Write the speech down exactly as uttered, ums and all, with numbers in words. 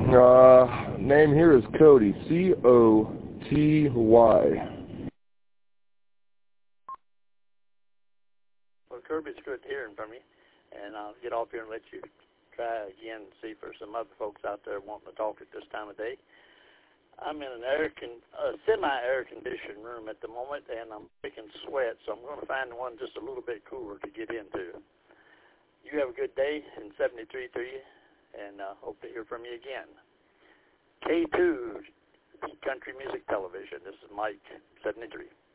Uh, name here is Cody, C O T Y. Well, Kirby, it's good hearing from you, and I'll get off here and let you try again and see for some other folks out there wanting to talk at this time of day. I'm in an air con- uh, semi-air conditioned room at the moment, and I'm breaking sweat, so I'm going to find one just a little bit cooler to get into. You have a good day, and seventy-three to you, and uh, hope to hear from you again. K two, Country Music Television. This is Mike, seventy-three.